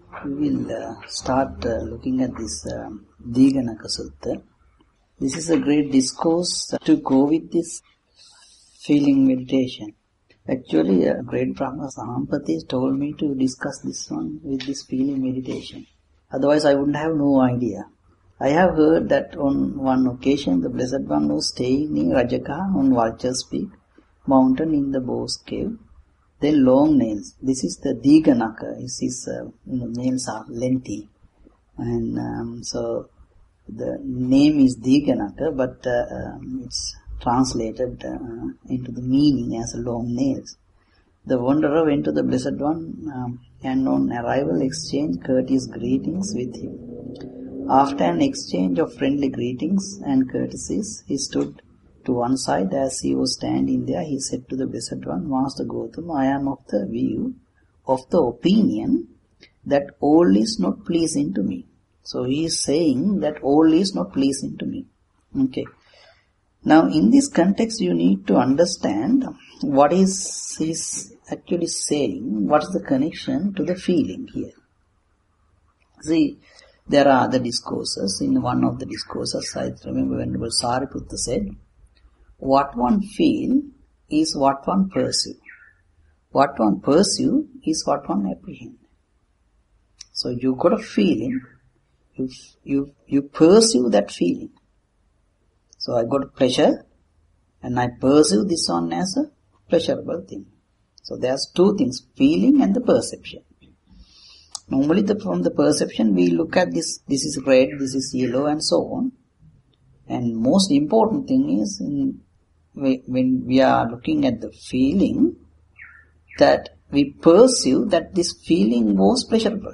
We will start looking at this Diganaka Sutta. This is a great discourse to go with this feeling meditation. Actually, a great Brahma Sahampati told me to discuss this one with this feeling meditation. Otherwise, I wouldn't have no idea. I have heard that on one occasion, the Blessed One was staying near Rajaka on Vulture's Peak mountain in the Bose cave. Then long nails. This is the Diganaka. His nails are lengthy, and so the name is Diganaka, but it's translated into the meaning as long nails. The wanderer went to the Blessed One and on arrival exchanged courteous greetings with him. After an exchange of friendly greetings and courtesies, he stood to one side. As he was standing there, he said to the Blessed One, Master Gautama, I am of the view, of the opinion that all is not pleasing to me. So he is saying that all is not pleasing to me. Okay. Now in this context you need to understand what is he's actually saying, what is the connection to the feeling here. See, there are other discourses. In one of the discourses, I remember when Sariputta said, what one feel is what one perceive. What one perceive is what one apprehend. So you got a feeling, you perceive that feeling. So I got pleasure and I perceive this one as a pleasurable thing. So there's two things, feeling and the perception. Normally from the perception we look at this is red, this is yellow and so on. And most important thing is when we are looking at the feeling, that we perceive that this feeling was pleasurable.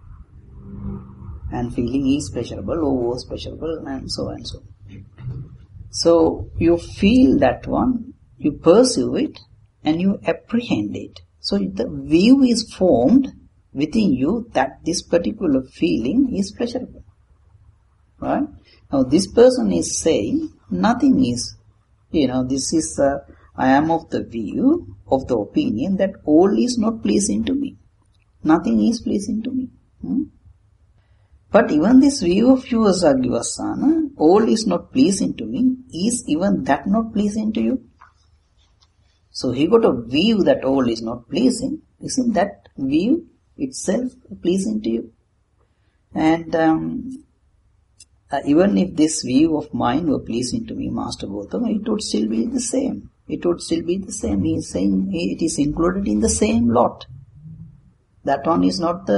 And feeling is pleasurable or was pleasurable and so and so. So you feel that one, you perceive it and you apprehend it. So the view is formed within you that this particular feeling is pleasurable. Right? Now this person is saying nothing is, this is, I am of the view, of the opinion that all is not pleasing to me. Nothing is pleasing to me. But even this view of yours, Agivasana, all is not pleasing to me, is even that not pleasing to you? So he got a view that all is not pleasing. Isn't that view itself pleasing to you? And even if this view of mine were pleasing to me, Master Gautama, it would still be the same. It would still be the same. He is saying it is included in the same lot. That one is not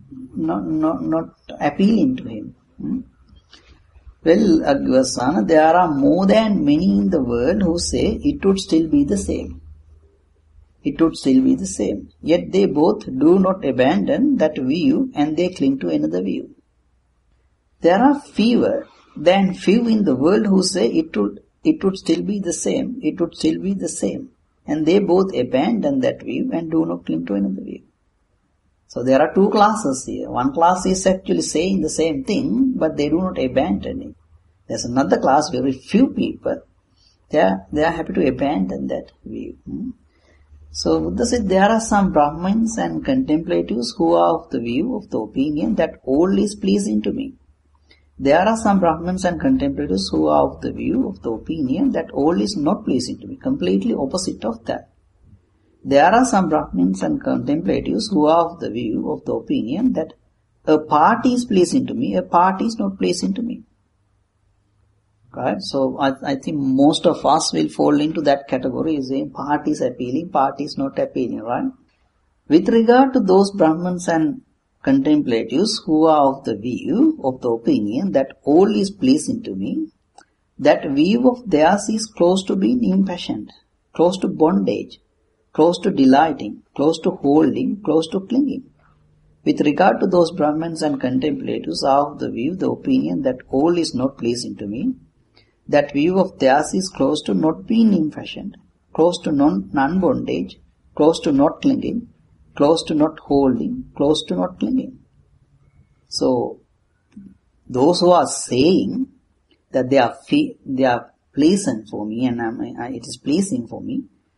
appealing to him. Well, Agivasana, there are more than many in the world who say it would still be the same. It would still be the same. Yet they both do not abandon that view and they cling to another view. There are fewer than few in the world who say it would still be the same. It would still be the same. And they both abandon that view and do not cling to another view. So there are two classes here. One class is actually saying the same thing, but they do not abandon it. There's another class, very few people, they are happy to abandon that view. So Buddha said there are some Brahmins and contemplatives who are of the view, of the opinion that all is pleasing to me. There are some Brahmins and contemplatives who are of the view, of the opinion that all is not pleasing to me, completely opposite of that. There are some Brahmins and contemplatives who are of the view, of the opinion that a part is pleasing to me, a part is not pleasing to me. Right? So I think most of us will fall into that category, saying part is appealing, part is not appealing, right? With regard to those Brahmins and contemplatives who are of the view, of the opinion that all is pleasing to me, that view of theirs is close to being impassioned, close to bondage, close to delighting, close to holding, close to clinging. With regard to those Brahmins and contemplatives are of the view, the opinion that all is not pleasing to me, that view of theirs is close to not being impassioned, close to non-bondage, close to not clinging, close to not holding, close to not clinging. So, those who are saying that they are pleasant for me and it is pleasing for me,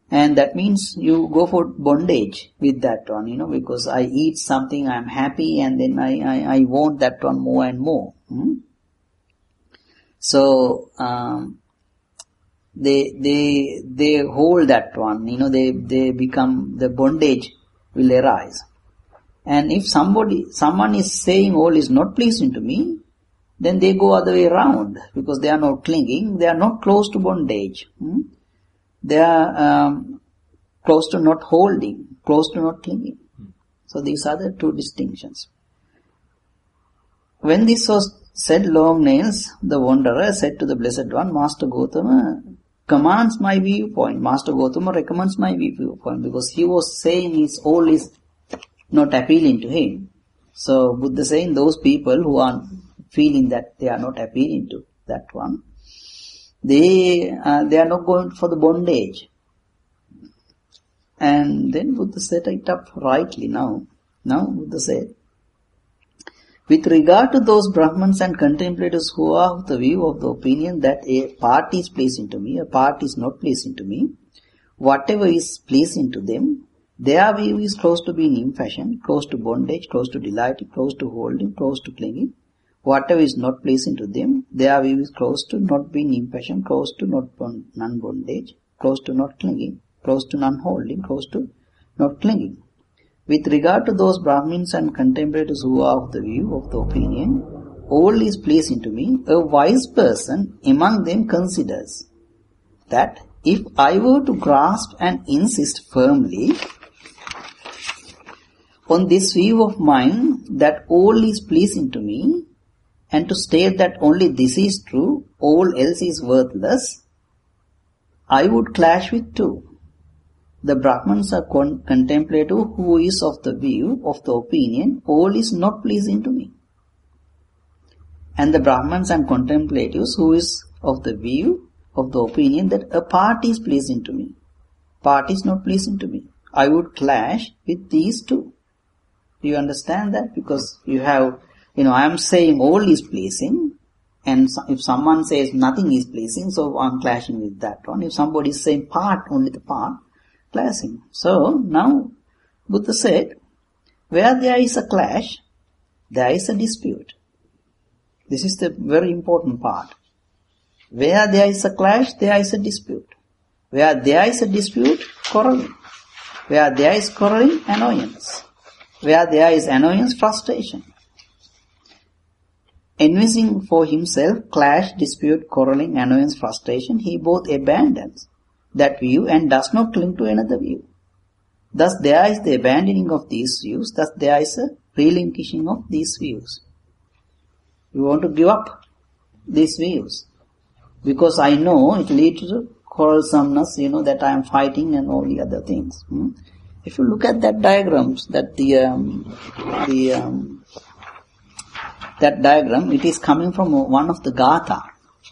And that means you go for bondage with that one, because I eat something, I'm happy, and then I want that one more and more. So, they hold that one, they become, the bondage will arise. And if someone is saying all is not pleasing to me, then they go other way around, because they are not clinging, they are not close to bondage. They are close to not holding, close to not clinging. So these are the two distinctions. When this was said, Long Nails, the wanderer, said to the Blessed One, Master Gotama commands my viewpoint. Master Gotama recommends my viewpoint, because he was saying all is not appealing to him. So Buddha saying those people who are feeling that they are not appealing to that one, they are not going for the bondage. And then Buddha set it up rightly now. Now Buddha said, with regard to those Brahmans and contemplators who are of the view of the opinion that a part is pleasing to me, a part is not pleasing to me, whatever is pleasing to them, their view is close to being impassioned, close to bondage, close to delight, close to holding, close to clinging. Whatever is not pleasing to them, their view is close to not being impassioned, close to non-bondage, close to not clinging, close to non-holding, close to not clinging. With regard to those Brahmins and contemplators who are of the view of the opinion, all is pleasing to me, a wise person among them considers that if I were to grasp and insist firmly on this view of mine that all is pleasing to me, and to state that only this is true, all else is worthless, I would clash with two. The Brahmans are contemplative who is of the view, of the opinion, all is not pleasing to me. And the Brahmans and contemplatives who is of the view, of the opinion that a part is pleasing to me, part is not pleasing to me. I would clash with these two. Do you understand that? Because you have, I am saying all is pleasing, and if someone says nothing is pleasing, so I am clashing with that one. If somebody is saying part, only the part, clashing. So now Buddha said, where there is a clash, there is a dispute. This is the very important part. Where there is a clash, there is a dispute. Where there is a dispute, quarreling. Where there is quarreling, annoyance. Where there is annoyance, frustration. Envisaging for himself clash, dispute, quarreling, annoyance, frustration, he both abandons that view and does not cling to another view. Thus there is the abandoning of these views, thus there is a relinquishing of these views. You want to give up these views, because I know it leads to quarrelsomeness, that I am fighting and all the other things. If you look at that diagrams, that that diagram, it is coming from one of the Gatha.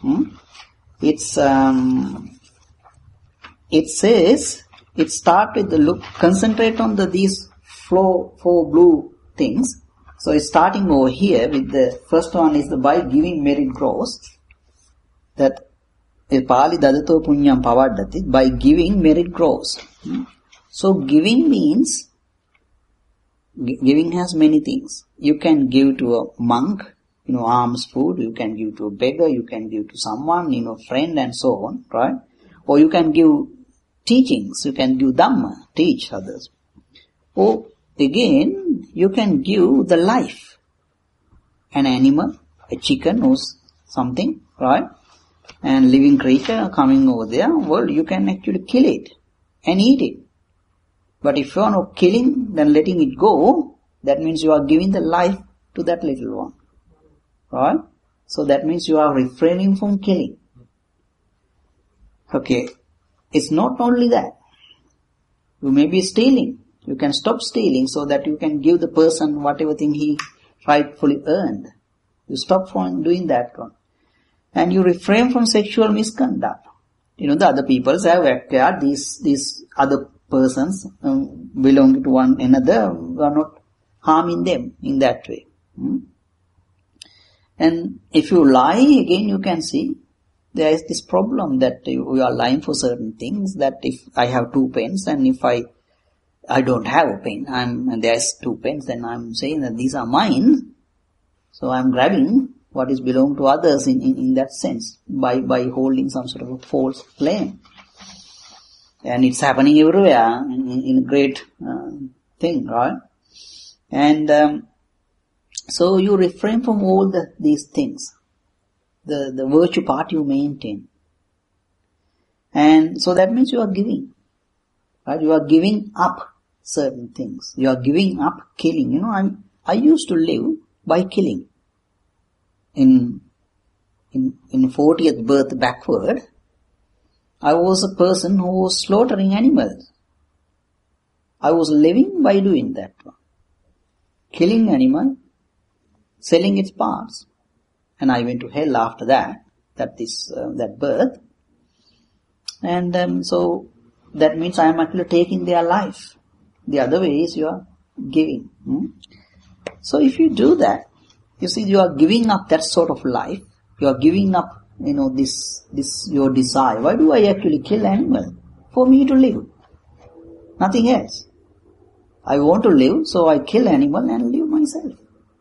It says, it starts with the look, concentrate on these four blue things. So it's starting over here with the first one is the by giving merit grows. That Pali Dadato Punyam Pavaddati, by giving merit grows. So giving means, giving has many things. You can give to a monk, alms food, you can give to a beggar, you can give to someone, friend and so on, right? Or you can give teachings, you can give Dhamma, teach others. Or again, you can give the life. An animal, a chicken or something, right? And living creature coming over there, well, you can actually kill it and eat it. But if you are not killing, then letting it go, that means you are giving the life to that little one. Right? So that means you are refraining from killing. Okay. It's not only that. You may be stealing. You can stop stealing so that you can give the person whatever thing he rightfully earned. You stop from doing that one. And you refrain from sexual misconduct. The other peoples have acquired these other persons belonging to one another, we are not harming them in that way. And if you lie, again you can see there is this problem that you are lying for certain things, that if I have 2 pens and if I don't have a pen, and there's 2 pens, then I'm saying that these are mine. So I'm grabbing what is belong to others in that sense by holding some sort of a false claim. And it's happening everywhere in a great thing, right? And so you refrain from all these things. The virtue part you maintain. And so that means you are giving. Right? You are giving up certain things. You are giving up killing. You know, I used to live by killing. In 40th birth backward, I was a person who was slaughtering animals. I was living by doing that one. Killing animal, selling its parts. And I went to hell after that birth. And so that means I am actually taking their life. The other way is you are giving. So if you do that, you see, you are giving up that sort of life. You are giving up, this your desire. Why do I actually kill animal? For me to live. Nothing else. I want to live, so I kill animal and live myself.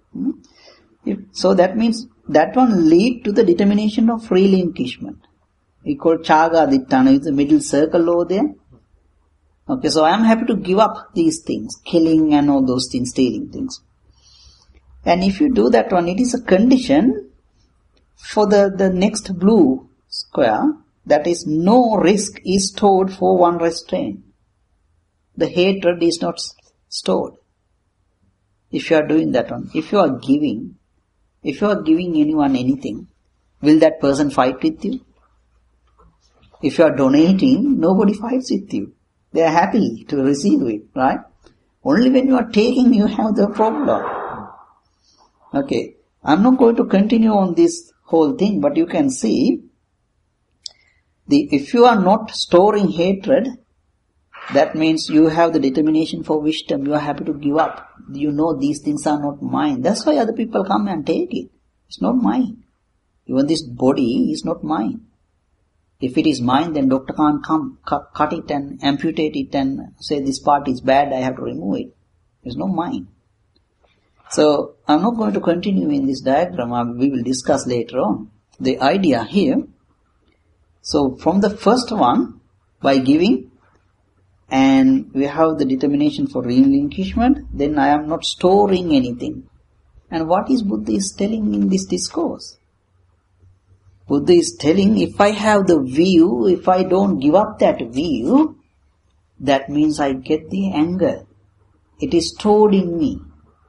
So that means that one lead to the determination of relinquishment. We call Chaga Dittana, is the middle circle over there. Okay, so I am happy to give up these things, killing and all those things, stealing things. And if you do that one, it is a condition for the next blue square, that is no risk is stored for one restraint. The hatred is not stored. If you are doing that one, if you are giving anyone anything, will that person fight with you? If you are donating, nobody fights with you. They are happy to receive it, right? Only when you are taking, you have the problem. Okay, I'm not going to continue on this whole thing, but you can see, if you are not storing hatred, that means you have the determination for wisdom. You are happy to give up. You know these things are not mine. That's why other people come and take it. It's not mine. Even this body is not mine. If it is mine, then doctor can't come, cut it and amputate it and say this part is bad, I have to remove it. It's not mine. So, I'm not going to continue in this diagram. We will discuss later on. The idea here, so from the first one, by giving, and we have the determination for relinquishment, then I am not storing anything. And what is Buddha is telling in this discourse? Buddha is telling, if I have the view, if I don't give up that view, that means I get the anger. It is stored in me.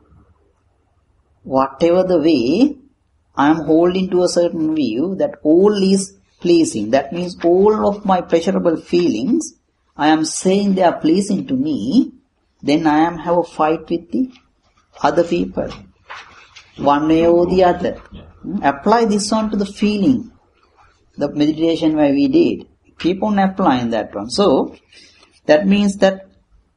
Whatever the way, I am holding to a certain view that all is pleasing. That means all of my pleasurable feelings, I am saying they are pleasing to me, then I am have a fight with the other people. One way or the other. Apply this on to the feeling. The meditation where we did. Keep on applying that one. So, that means that,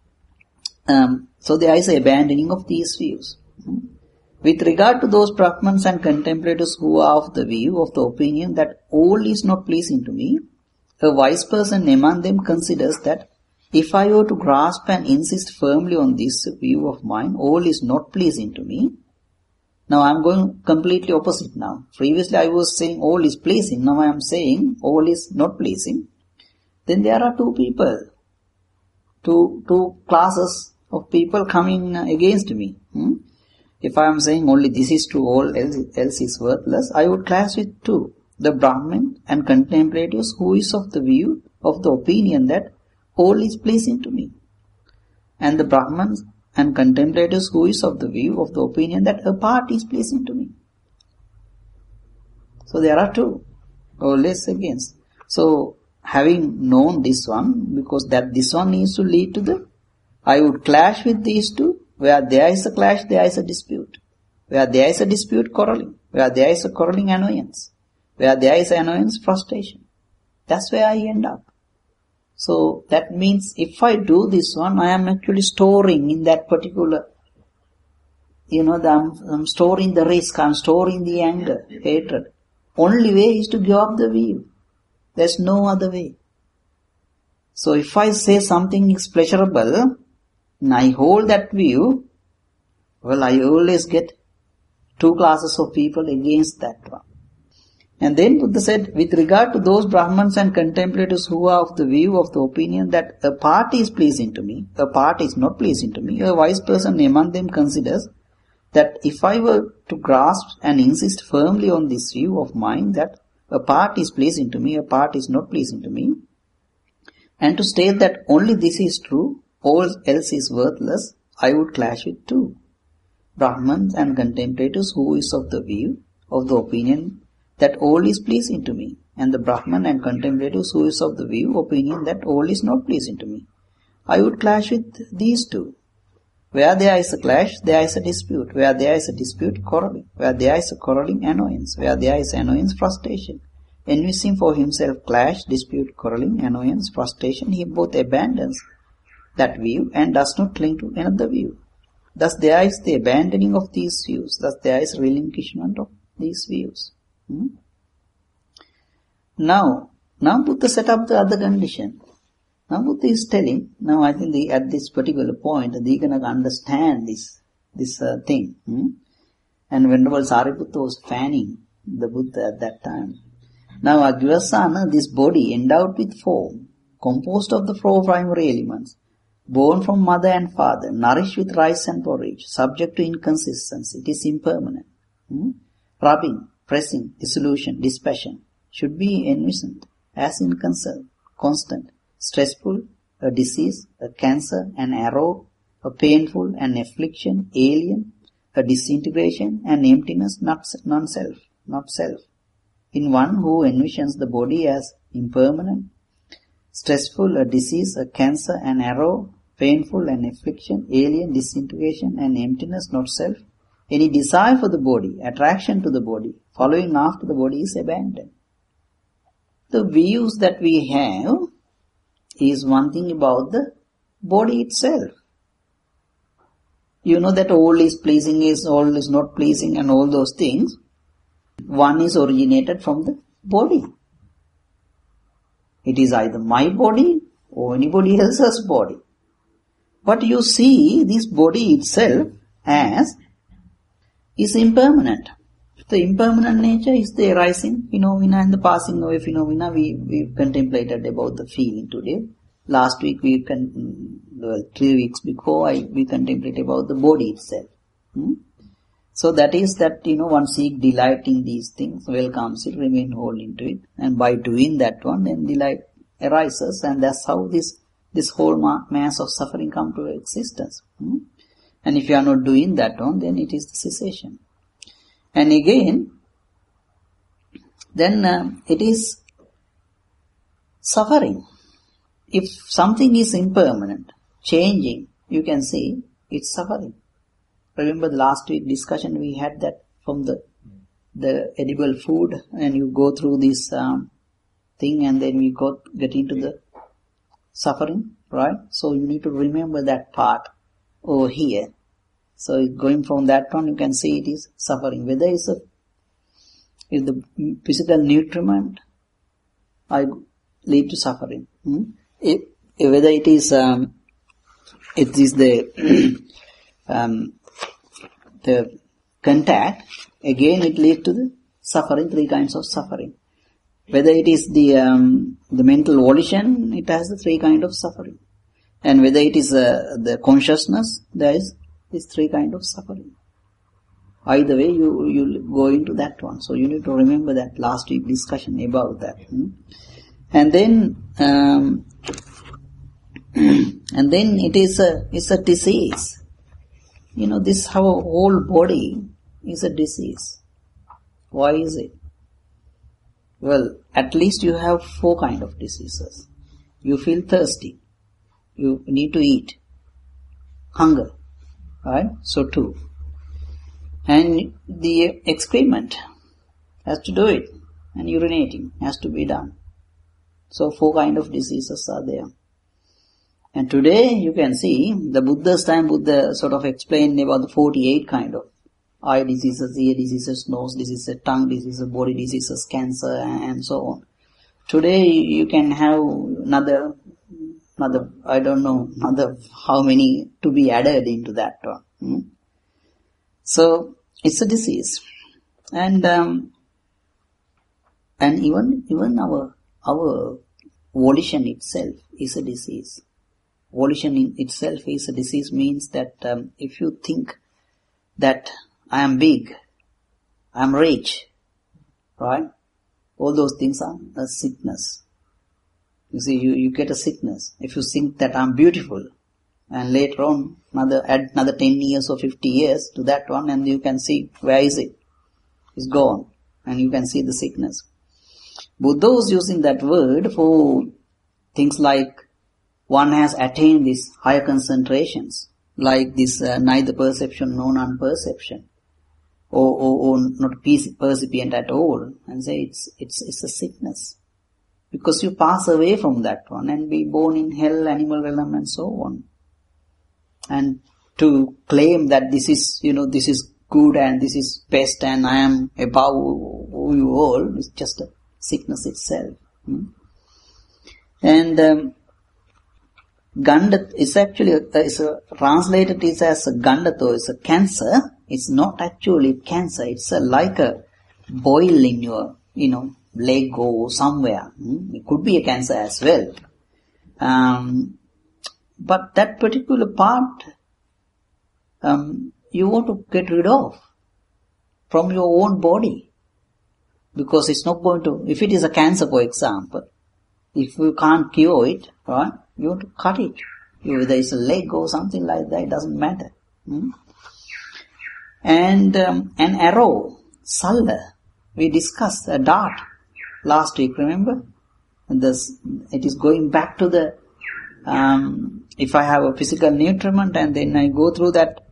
so there is an abandoning of these views. With regard to those Brahmans and contemplators who are of the view, of the opinion that all is not pleasing to me, a wise person among them considers that if I were to grasp and insist firmly on this view of mine, all is not pleasing to me. Now I am going completely opposite now. Previously I was saying all is pleasing, now I am saying all is not pleasing. Then there are two people, two classes of people coming against me. If I am saying only this is true, all else is worthless, I would clash with two. The Brahmin and contemplators who is of the view, of the opinion that all is pleasing to me. And the Brahmins and contemplators who is of the view, of the opinion that a part is pleasing to me. So there are two, always against. So having known this one, because that this one needs to lead to the, I would clash with these two. Where there is a clash, there is a dispute. Where there is a dispute, quarreling. Where there is a quarreling, annoyance. Where there is annoyance, frustration. That's where I end up. So that means if I do this one, I am actually storing in that particular, I'm storing the risk, I'm storing the anger, hatred. Only way is to give up the view. There's no other way. So if I say something is pleasurable, and I hold that view, well, I always get two classes of people against that one. And then Buddha said, with regard to those Brahmans and contemplators who are of the view, of the opinion that a part is pleasing to me, a part is not pleasing to me, a wise person among them considers that if I were to grasp and insist firmly on this view of mine that a part is pleasing to me, a part is not pleasing to me, and to state that only this is true, all else is worthless, I would clash with two Brahmans and contemplators who is of the view, of the opinion that all is pleasing to me, and the Brahman and contemplators who is of the view, opinion that all is not pleasing to me. I would clash with these two. Where there is a clash, there is a dispute. Where there is a dispute, quarreling. Where there is a quarreling, annoyance. Where there is annoyance, frustration. Envisaging for himself clash, dispute, quarreling, annoyance, frustration, he both abandons that view and does not cling to another view. Thus there is the abandoning of these views. Thus there is relinquishment of these views. Now Buddha set up the other condition. Now Buddha is telling, now I think at this particular point, they're going to understand this thing. And Venerable Sariputta was fanning the Buddha at that time. Now Agvasana, this body endowed with form, composed of the four primary elements, born from mother and father, nourished with rice and porridge, subject to inconsistency, it is impermanent. Rubbing, pressing, dissolution, dispassion, should be envisioned as constant, stressful, a disease, a cancer, an arrow, a painful, an affliction, alien, a disintegration, an emptiness, not self. In one who envisions the body as impermanent, stressful, a disease, a cancer, an arrow, painful, an affliction, alien, disintegration, and emptiness, not self, any desire for the body, attraction to the body, following after the body is abandoned. The views that we have is one thing about the body itself. You know that all is pleasing is, all is not pleasing and all those things. One is originated from the body. It is either my body or anybody else's body. But you see this body itself as is impermanent. The impermanent nature is the arising phenomena and the passing away phenomena. We contemplated about the feeling today. Last week 3 weeks before we contemplated about the body itself. So that is that, one seek delight in these things, welcomes it, remain whole into it. And by doing that one, then delight arises, and that's how this whole mass of suffering come to existence. And if you are not doing that one, then it is the cessation. And again, then it is suffering. If something is impermanent, changing, you can see it's suffering. Remember the last week discussion we had that from the edible food, and you go through this thing and then we get into the suffering, right? So you need to remember that part over here. So going from that one, you can see it is suffering. Whether it's if the physical nutriment, I lead to suffering. Whether it is the contact, again it leads to the suffering, 3 kinds of suffering. Whether it is the mental volition, it has the 3 kinds of suffering. And whether it is the consciousness, there is these 3 kinds of suffering. Either way, you go into that one. So you need to remember that last week discussion about that. And then it's a disease. This our whole body is a disease. Why is it? Well, at least you have 4 kinds of diseases. You feel thirsty. You need to eat. Hunger. Right? So 2. And the excrement has to do it. And urinating has to be done. So 4 kinds of diseases are there. And today you can see, the Buddha's time, Buddha sort of explained about the 48 kind of eye diseases, ear diseases, nose diseases, tongue diseases, body diseases, cancer, and so on. Today you can have another, I don't know, another how many to be added into that one. So it's a disease, and even our volition itself is a disease. Volition in itself is a disease means that if you think that I am big, I am rich, right? All those things are a sickness. You see, you get a sickness. If you think that I'm beautiful, and later on, add another 10 years or 50 years to that one, and you can see where is it? It's gone. And you can see the sickness. Buddha was using that word for things like one has attained these higher concentrations, like this neither perception nor non-perception, or not percipient at all, and say it's a sickness. Because you pass away from that one and be born in hell, animal realm and so on. And to claim that this is good and this is best and I am above you all is just a sickness itself. And Gandat is actually translated as a Gandato, it's a cancer. It's not actually cancer. It's like a boil in your, leg or somewhere. It could be a cancer as well. But that particular part, you want to get rid of from your own body. Because it's not going to, if it is a cancer, for example, if you can't cure it, right, you want to cut it. Whether it's a leg or something like that, it doesn't matter. And an arrow, salla, we discussed a dart last week, remember? And it is going back to the, if I have a physical nutriment and then I go through that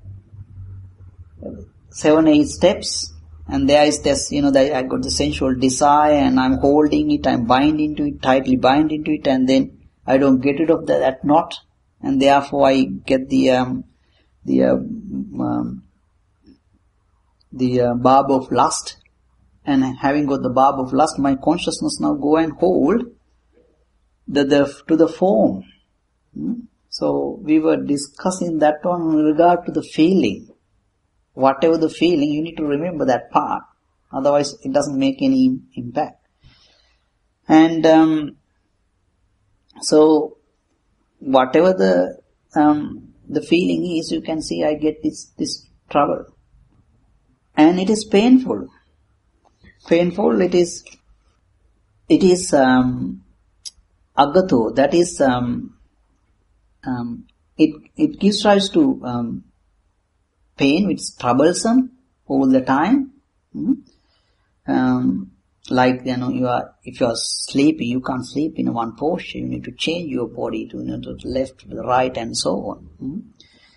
7-8 steps, and there is this, that I got the sensual desire and I'm holding it, I'm binding to it, tightly binding to it, and then I don't get rid of that knot, and therefore I get the barb of lust, and having got the barb of lust, my consciousness now go and hold to the form. So we were discussing that one in regard to the feeling. Whatever the feeling, you need to remember that part. Otherwise, it doesn't make any impact. And so, whatever the feeling is, you can see I get this trouble, and it is painful. Painful. It is agato. That is it gives rise to pain, which is troublesome all the time. Like, if you are sleeping, you can't sleep in one posture. You need to change your body to the left, to the right, and so on.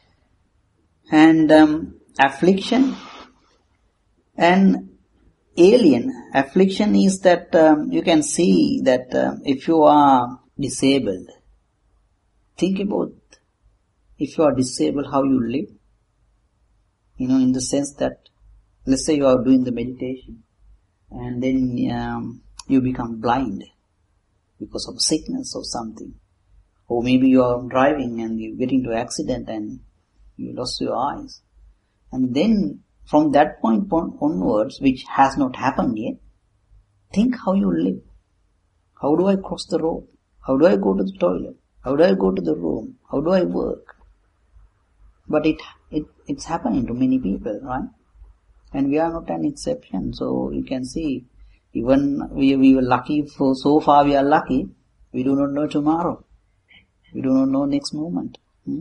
And affliction and alien. Affliction is that you can see that if you are disabled, think about if you are disabled, how you live. In the sense that, let's say you are doing the meditation and then you become blind because of sickness or something. Or maybe you are driving and you get into an accident and you lost your eyes. And then from that point onwards, which has not happened yet, think how you live. How do I cross the road? How do I go to the toilet? How do I go to the room? How do I work? But it's happening to many people, right? And we are not an exception. So you can see, even we were lucky for so far we are lucky, we do not know tomorrow. We do not know next moment.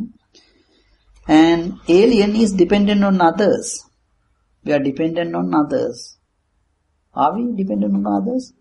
And alien is dependent on others. We are dependent on others. Are we dependent on others?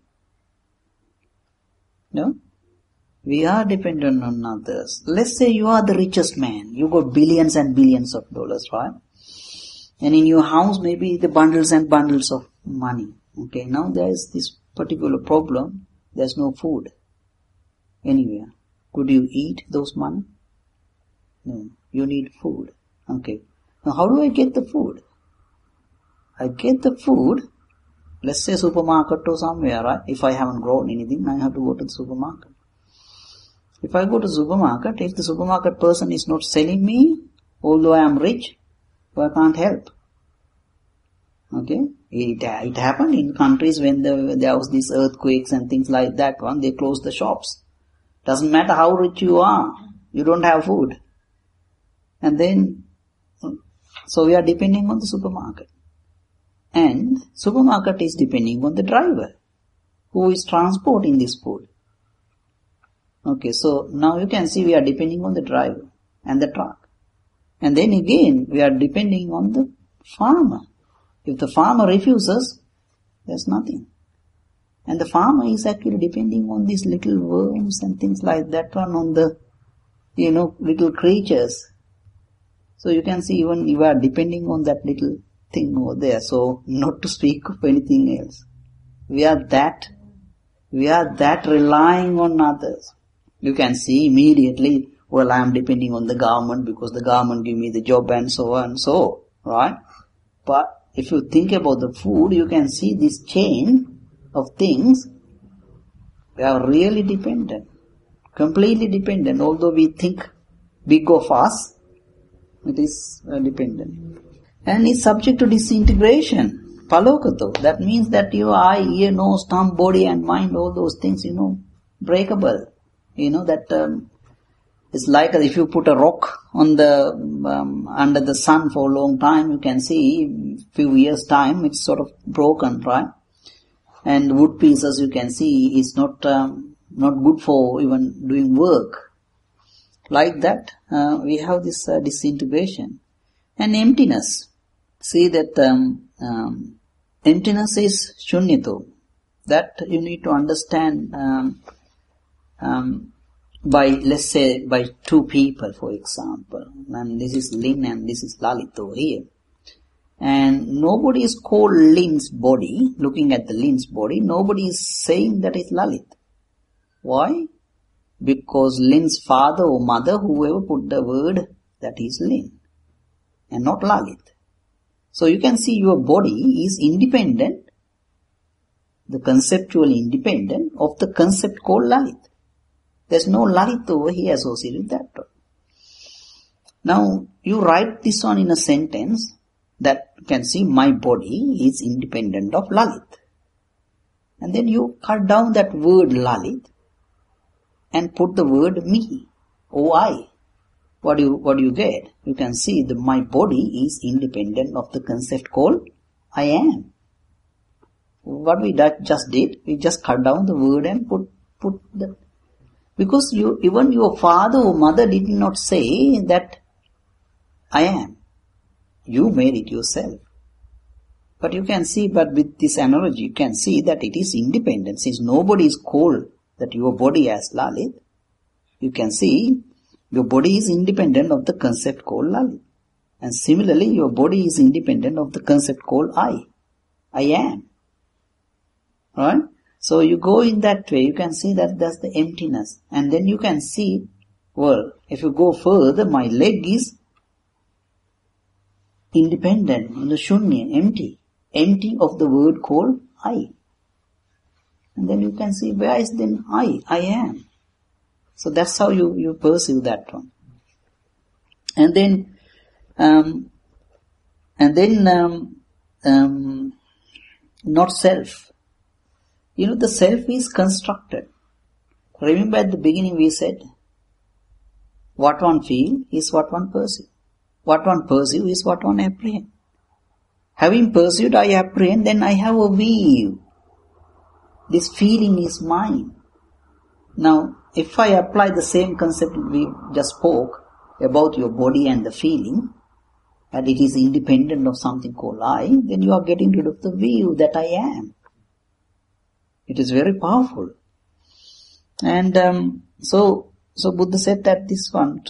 No? We are dependent on others. Let's say you are the richest man. You got billions and billions of dollars, right? And in your house maybe the bundles and bundles of money. Okay, now there is this particular problem. There's no food anywhere. Could you eat those money? No. You need food. Okay. Now how do I get the food? I get the food Let's say supermarket or somewhere, right? If I haven't grown anything, I have to go to the supermarket. If I go to the supermarket, if the supermarket person is not selling me, although I am rich, so I can't help. Okay? It happened in countries when there was these earthquakes and things like that one, they closed the shops. Doesn't matter how rich you are, you don't have food. And then, so we are depending on the supermarket. And supermarket is depending on the driver who is transporting this food. Okay, so now you can see we are depending on the driver and the truck. And then again, we are depending on the farmer. If the farmer refuses, there's nothing. And the farmer is actually depending on these little worms and things like that one, on the, little creatures. So you can see even you are depending on that little thing over there. So not to speak of anything else. We are that relying on others. You can see immediately, well, I am depending on the government because the government give me the job and so on and so, right? But if you think about the food, you can see this chain of things. We are really dependent, completely dependent. Although we think big of us, it is dependent. And it's subject to disintegration. Palokato. That means that your eye, ear, nose, thumb, body and mind, all those things, breakable. It's like if you put a rock on the under the sun for a long time, you can see few years time it's sort of broken, right? And wood pieces you can see is not good for even doing work. Like that, we have this disintegration and emptiness. See that emptiness is shunyito. That you need to understand. By, let's say, by two people, for example, and this is Lin and this is Lalit over here. And nobody is called Lin's body, looking at the Lin's body, nobody is saying that is Lalit. Why? Because Lin's father or mother, whoever put the word, that is Lin, and not Lalit. So you can see your body is independent, the conceptually independent of the concept called Lalit. There's no Lalit over here associated with that. Now, you write this one in a sentence that you can see my body is independent of Lalit. And then you cut down that word Lalit and put the word me or I. What do you get? You can see that my body is independent of the concept called I am. What we just did, we just cut down the word and put the... Because even your father or mother did not say that I am. You made it yourself. But you can see, but with this analogy, you can see that it is independent. Since nobody is called that your body as Lalit, you can see your body is independent of the concept called Lalit. And similarly, your body is independent of the concept called I. I am. Alright? So you go in that way, you can see that that's the emptiness. And then you can see, well, if you go further, my leg is independent, the shunya, empty. Empty of the word called I. And then you can see, where is then I? I am. So that's how you perceive that one. And then, not self. The self is constructed. Remember at the beginning we said, what one feel is what one perceive. What one perceive is what one apprehend. Having perceived, I apprehend, then I have a view. This feeling is mine. Now, if I apply the same concept we just spoke about your body and the feeling, that it is independent of something called I, then you are getting rid of the view that I am. It is very powerful. And so Buddha said that this one,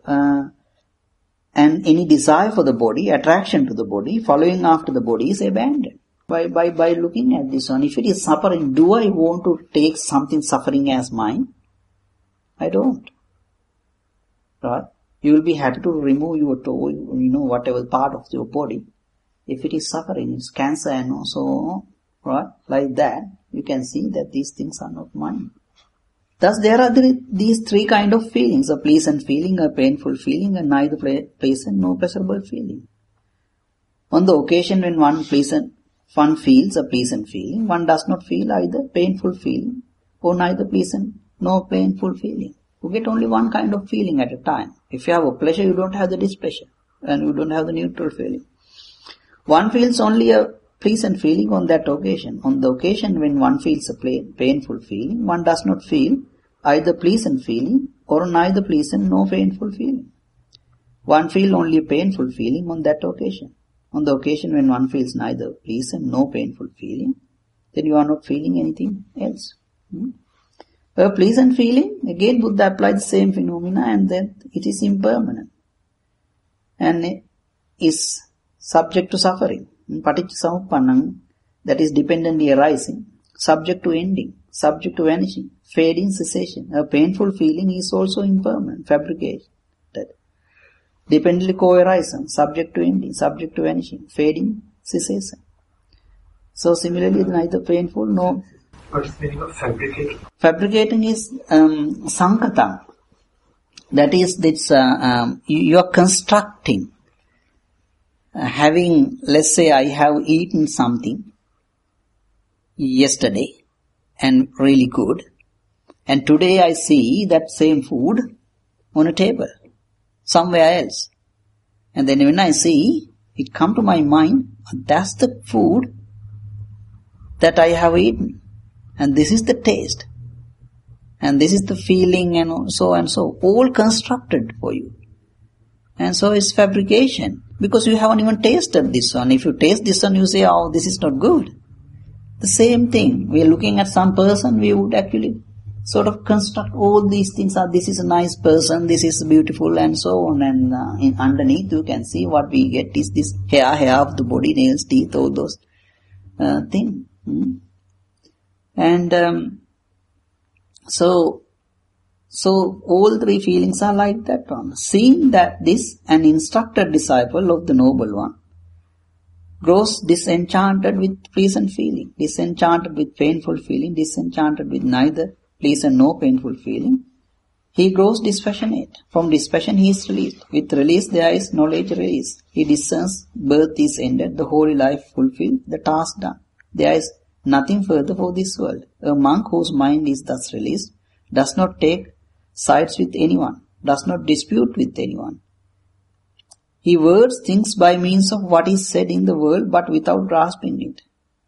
and any desire for the body, attraction to the body, following after the body is abandoned. By looking at this one, if it is suffering, do I want to take something suffering as mine? I don't. Right? You will be happy to remove your toe, whatever part of your body. If it is suffering, it's cancer and also Right? Like that, you can see that these things are not mine. Thus, there are these three kind of feelings: a pleasant feeling, a painful feeling, and neither pleasant nor pleasurable feeling. On the occasion when one feels a pleasant feeling, one does not feel either painful feeling or neither pleasant nor painful feeling. You get only one kind of feeling at a time. If you have a pleasure, you don't have the displeasure, and you don't have the neutral feeling. One feels only a pleasant feeling on that occasion. On the occasion when one feels a painful feeling, one does not feel either pleasant feeling or neither pleasant nor painful feeling. One feels only a painful feeling on that occasion. On the occasion when one feels neither pleasant nor painful feeling, then you are not feeling anything else. A pleasant feeling, again Buddha applied the same phenomena, and then it is impermanent and is subject to suffering. Paticca that is dependently arising, subject to ending, subject to vanishing, fading, cessation. A painful feeling is also impermanent, fabricated, dependently co-arising, subject to ending, subject to vanishing, fading, cessation. So similarly, neither painful nor... What is the meaning of fabricating? Fabricating is sankata. That is, you are constructing. Let's say I have eaten something yesterday and really good, and today I see that same food on a table somewhere else, and then when I see it come to my mind, that's the food that I have eaten, and this is the taste, and this is the feeling, and so, all constructed for you. And so it's fabrication, because you haven't even tasted this one. If you taste this one, you say, oh, this is not good. The same thing, we are looking at some person, we would actually sort of construct all these things. This is a nice person, this is beautiful, and so on. And underneath you can see what we get is this hair of the body, nails, teeth, all those things. And so all three feelings are like that one. Seeing that this, an instructed disciple of the Noble One, grows disenchanted with pleasant feeling, disenchanted with painful feeling, disenchanted with neither pleasant nor painful feeling, he grows dispassionate. From dispassion he is released. With release there is knowledge release. He discerns birth is ended, the holy life fulfilled, the task done. There is nothing further for this world. A monk whose mind is thus released does not take sides with anyone, does not dispute with anyone. He words things by means of what is said in the world, but without grasping it.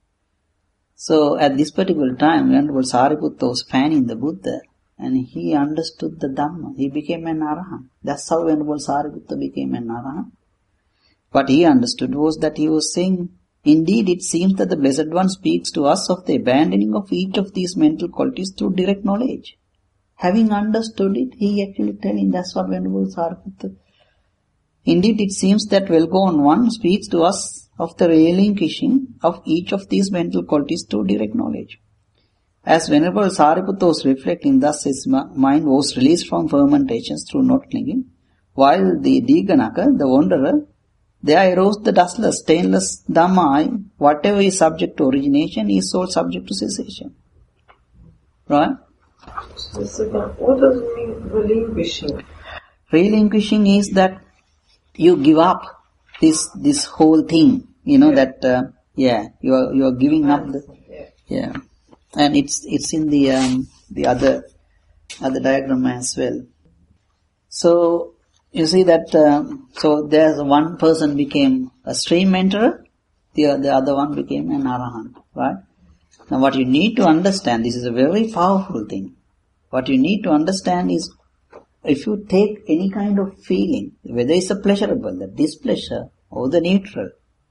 So at this particular time, Venerable Sariputta was fanning the Buddha, and he understood the Dhamma. He became an Arahant. That's how Venerable Sariputta became an Arahant. What he understood was that he was saying, indeed it seems that the Blessed One speaks to us of the abandoning of each of these mental qualities through direct knowledge. Having understood it, he actually telling, that's what Venerable Sariputta. Indeed, it seems that Well-Gone One speaks to us of the relinquishing of each of these mental qualities through direct knowledge. As Venerable Sariputta was reflecting, thus his mind was released from fermentations through not clinging, while the Diganaka, the wanderer, there arose the dustless, stainless Dhamma. Whatever is subject to origination is all subject to cessation. Right? So what does it mean, relinquishing? Relinquishing is that you give up this whole thing, that you are giving up and it's in the other diagram as well. So you see that so there's one person became a stream enterer, the other one became an Arahant, right? Now what you need to understand, this is a very powerful thing. What you need to understand is, if you take any kind of feeling, whether it's a pleasurable, the displeasure, or the neutral,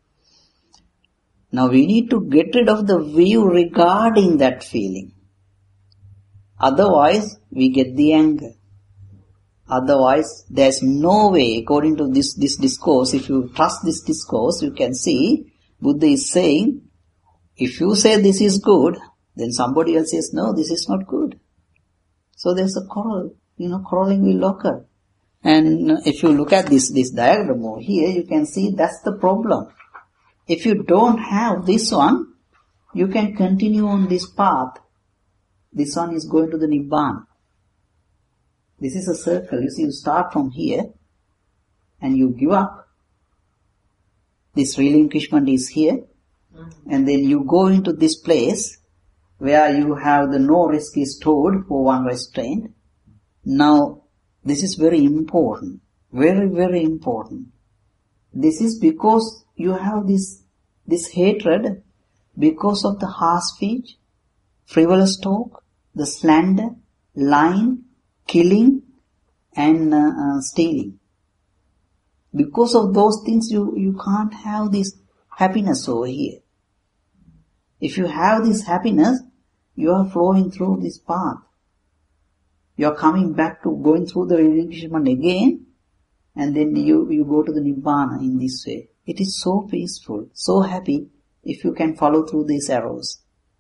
now we need to get rid of the view regarding that feeling. Otherwise, we get the anger. Otherwise, there's no way, according to this discourse, if you trust this discourse, you can see, Buddha is saying, if you say this is good, then somebody else says, no, this is not good. So there's a quarrel. Quarreling will occur. And if you look at this diagram over here, you can see that's the problem. If you don't have this one, you can continue on this path. This one is going to the Nibbana. This is a circle. You see, you start from here and you give up. This relinquishment is here. And then you go into this place where you have the no risk is stored for one restraint. Now, this is very important. Very, very important. This is because you have this hatred because of the harsh speech, frivolous talk, the slander, lying, killing, and stealing. Because of those things, you can't have this happiness over here. If you have this happiness, you are flowing through this path. You are coming back to going through the relinquishment again, and then you go to the Nibbana in this way. It is so peaceful, so happy if you can follow through these arrows.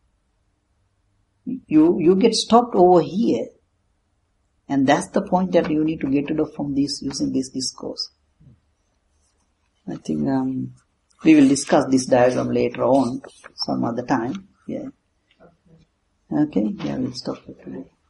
You get stopped over here, and that's the point that you need to get rid of from this using this discourse. I think we will discuss this diagram later on some other time. Yeah. Okay. Yeah, we'll stop it today.